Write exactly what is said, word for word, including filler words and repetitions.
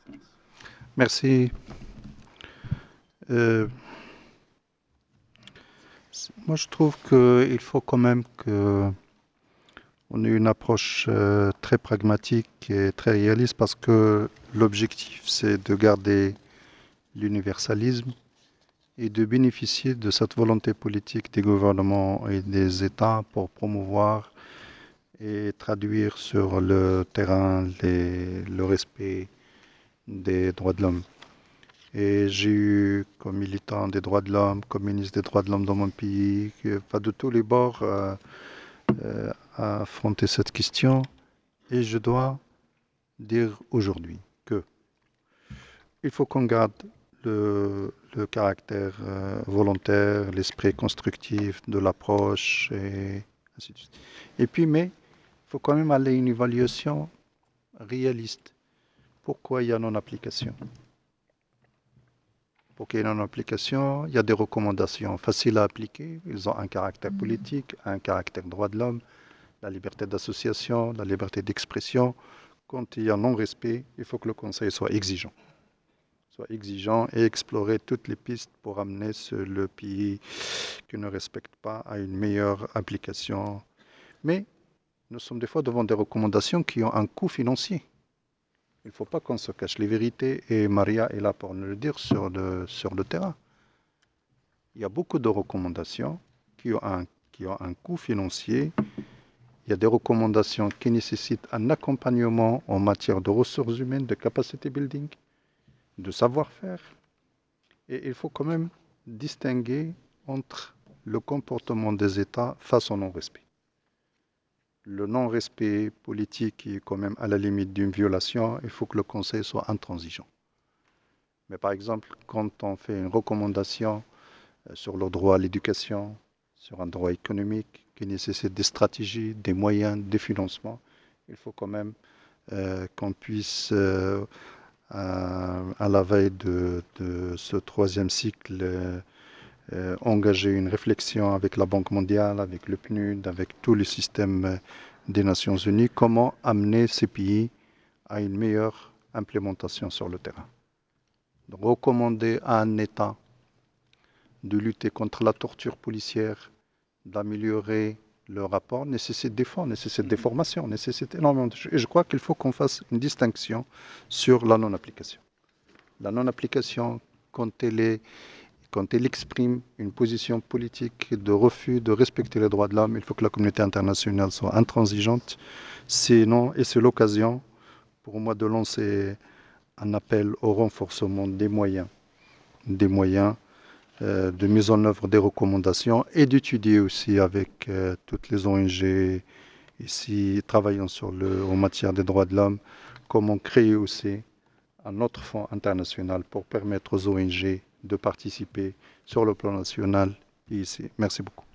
Merci. Euh, Moi, je trouve qu'il faut quand même qu'on ait une approche euh, très pragmatique et très réaliste parce que l'objectif, c'est de garder l'universalisme et de bénéficier de cette volonté politique des gouvernements et des États pour promouvoir et traduire sur le terrain les- le respect des droits de l'homme. Et j'ai eu, comme militant des droits de l'homme, comme ministre des droits de l'homme dans mon pays, que- enfin, de tous les bords, euh, euh, à affronter cette question. Et je dois dire aujourd'hui que il faut qu'on garde le, le caractère euh, volontaire, l'esprit constructif de l'approche et ainsi de suite. Et puis, mais il faut quand même aller à une évaluation réaliste. Pourquoi il y a non-application? Pour qu'il y ait une application, il y a des recommandations faciles à appliquer. Ils ont un caractère politique, un caractère droit de l'homme, la liberté d'association, la liberté d'expression. Quand il y a non-respect, il faut que le Conseil soit exigeant. Soit exigeant et explorer toutes les pistes pour amener ce- le pays qui ne respecte pas à une meilleure application. Mais nous sommes des fois devant des recommandations qui ont un coût financier. Il ne faut pas qu'on se cache les vérités et Maria est là pour nous le dire sur le, sur le terrain. Il y a beaucoup de recommandations qui ont un, qui ont un coût financier. Il y a des recommandations qui nécessitent un accompagnement en matière de ressources humaines, de capacity building, de savoir-faire. Et il faut quand même distinguer entre le comportement des États face au non-respect. Le non-respect politique est quand même à la limite d'une violation. Il faut que le Conseil soit intransigeant. Mais par exemple, quand on fait une recommandation sur le droit à l'éducation, sur un droit économique qui nécessite des stratégies, des moyens, des financements. Il faut quand même euh, qu'on puisse, euh, à, à, la veille de, de ce troisième cycle, euh, euh, engager une réflexion avec la Banque mondiale, avec le P N U D, avec tous les systèmes des Nations Unies, comment amener ces pays à une meilleure implémentation sur le terrain. Donc, recommander à un État de lutter contre la torture policière, d'améliorer le rapport, nécessite des fonds, nécessite des formations, nécessite énormément de choses. Et je crois qu'il faut qu'on fasse une distinction sur la non-application. La non-application, quand elle est, quand elle exprime une position politique de refus de respecter les droits de l'homme, il faut que la communauté internationale soit intransigeante. Sinon, et c'est l'occasion pour moi de lancer un appel au renforcement des moyens, des moyens euh, de mise en œuvre des recommandations et d'étudier aussi avec euh, toutes les O N G ici travaillant sur le, en matière des droits de l'homme, comment créer aussi un autre fonds international pour permettre aux O N G de participer sur le plan national ici. Merci beaucoup.